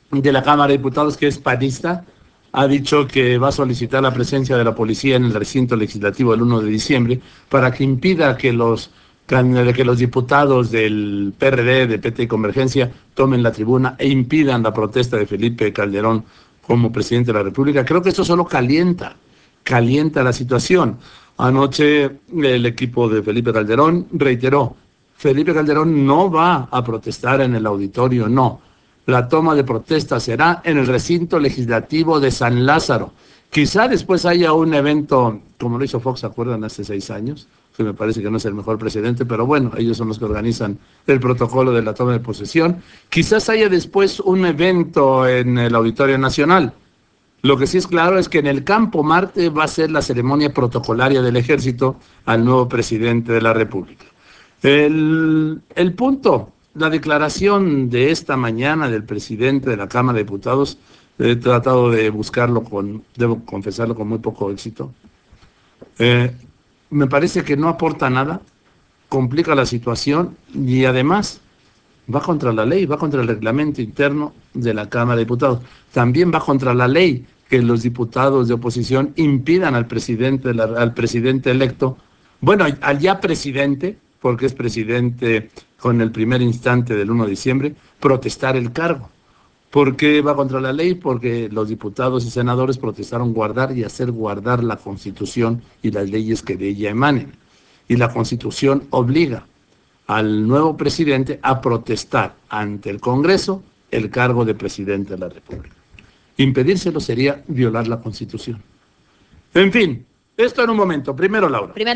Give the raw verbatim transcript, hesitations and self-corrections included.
de la Cámara de Diputados, que es panista, ha dicho que va a solicitar la presencia de la policía en el recinto legislativo el uno de diciembre para que impida que los, que los diputados del P R D, de P T y Convergencia tomen la tribuna e impidan la protesta de Felipe Calderón como presidente de la República. Creo que esto solo calienta, calienta la situación. Anoche el equipo de Felipe Calderón reiteró, Felipe Calderón no va a protestar en el auditorio, no. La toma de protesta será en el recinto legislativo de San Lázaro. Quizá después haya un evento, como lo hizo Fox, ¿se acuerdan? Hace seis años, que me parece que no es el mejor presidente, pero bueno, ellos son los que organizan el protocolo de la toma de posesión. Quizás haya después un evento en el Auditorio Nacional. Lo que sí es claro es que en el Campo Marte va a ser la ceremonia protocolaria del Ejército al nuevo presidente de la República. El, el punto, la declaración de esta mañana del presidente de la Cámara de Diputados, he tratado de buscarlo con, debo confesarlo, con muy poco éxito. Eh, me parece que no aporta nada, complica la situación y además va contra la ley, va contra el reglamento interno de la Cámara de Diputados. También va contra la ley que los diputados de oposición impidan al presidente, al presidente electo, bueno, al ya presidente, porque es presidente con el primer instante del uno de diciembre, protestar el cargo. ¿Por qué va contra la ley? Porque los diputados y senadores protestaron guardar y hacer guardar la Constitución y las leyes que de ella emanen. Y la Constitución obliga al nuevo presidente a protestar ante el Congreso el cargo de presidente de la República. Impedírselo sería violar la Constitución. En fin, esto en un momento. Primero, Laura. Primero